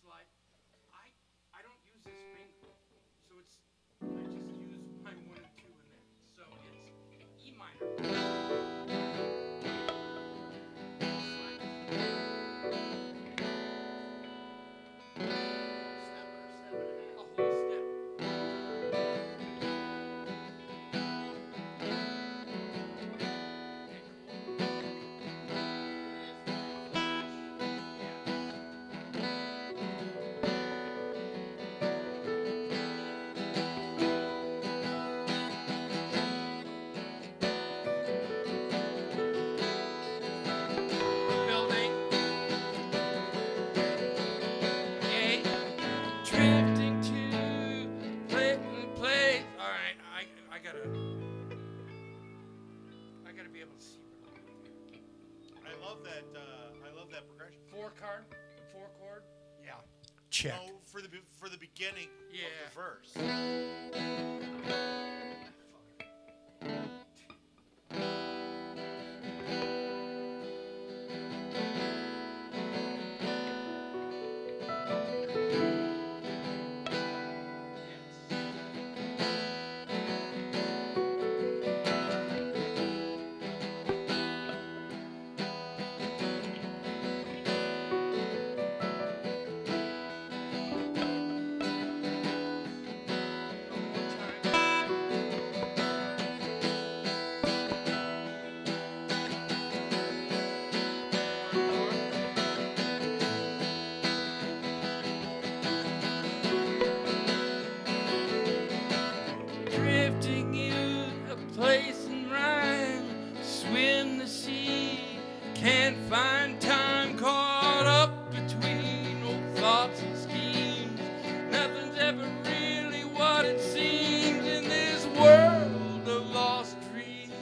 slide. I don't use this finger, so I just use my 1 and 2 in there. So it's E minor. Drifting to place. All right, I gotta be able to see what I'm doing. I love that. I love that progression. Four chord. Yeah. Check. Oh, for the beginning of the verse. Drifting in a place in rhyme, swim the sea, can't find time, caught up between old thoughts and schemes. Nothing's ever really what it seems in this world of lost dreams.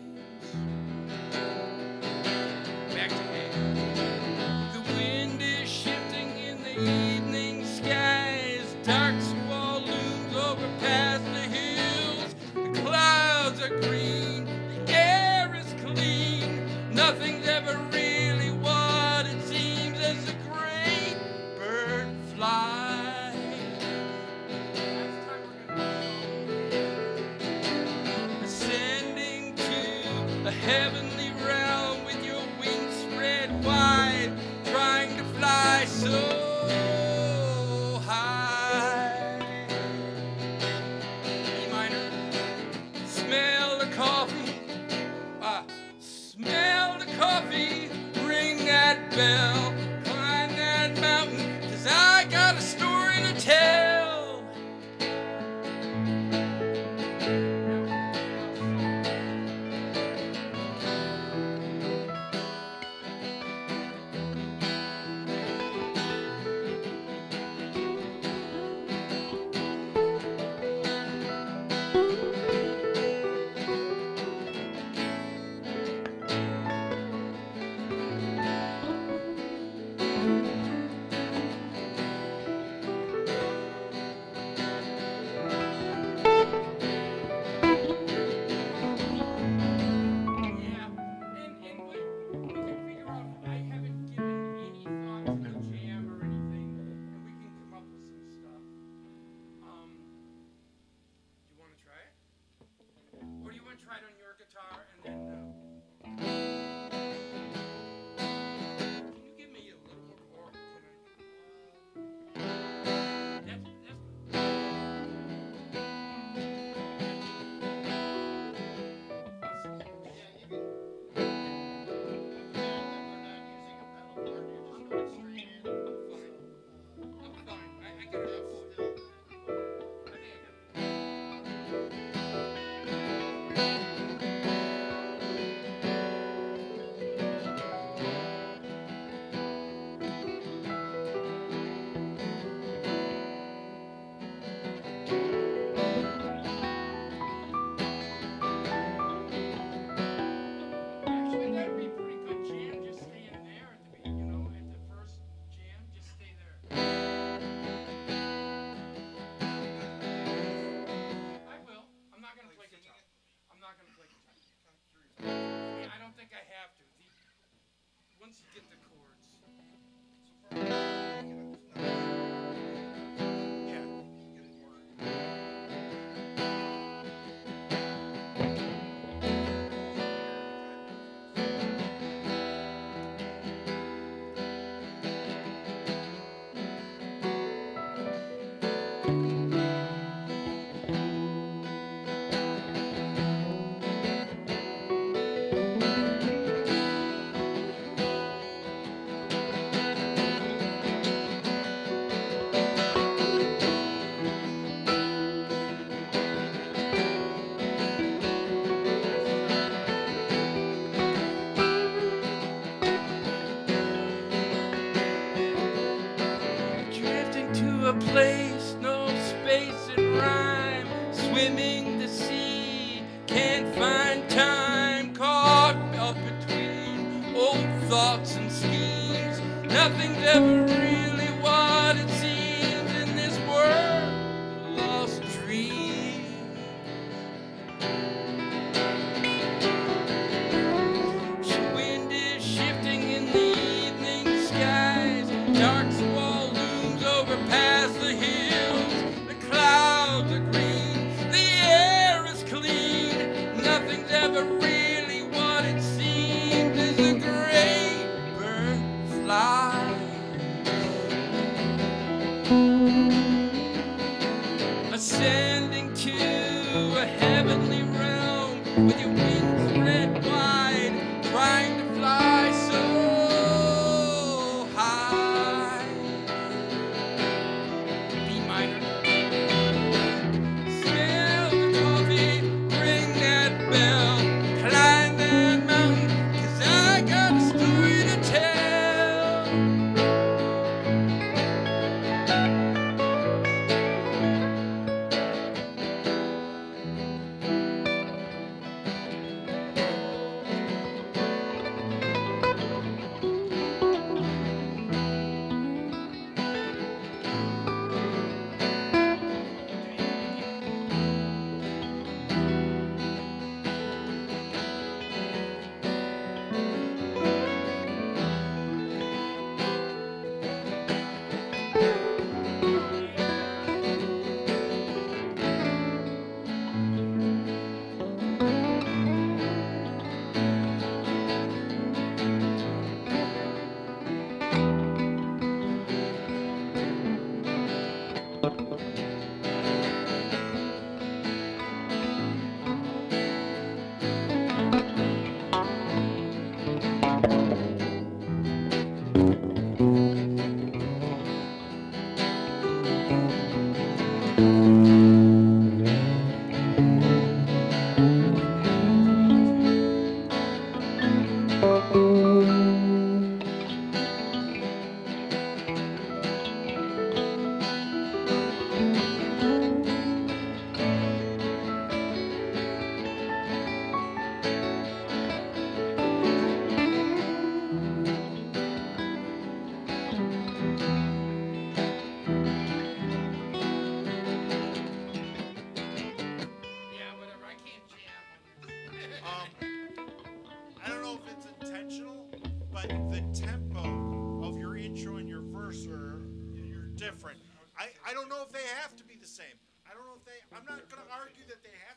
Back to A. The wind is shifting in the evening skies, dark squall looms over past the hills. The clouds are green, the air is clean. Nothing's ever really what it seems as the great bird flies. Ascending to a heavenly realm with your wings spread wide, trying to fly so high. E minor. Smell the coffee. Smell the coffee. Ring that bell. Climb that mountain. 'Cause I got a story to tell. Try it on your guitar and then can you give me a little more or can I that's Actually, that'd be a pretty good jam. Just staying there at the at the first jam. Just stay there. I will. I'm not gonna play guitar. I'm not gonna play guitar. I don't think I have to. Once you get the chords. Nothing's ever really what it seems in this world. Lost dream. Wind is shifting in the evening skies. Dark squall looms over past the hills. The clouds are green. The air is clean. Nothing's ever really what it seems as a gray bird flies. Ascending to a heavenly realm with your wings spread wide, trying to fly so high. B minor. Smell the coffee, ring that bell, climb that mountain, 'cause I got a story to tell. Yeah, whatever. I can't jam on this. I don't know if it's intentional, but the tempo of your intro and your verse you're different. I don't know if they have to be the same. I don't know if I'm not going to argue that they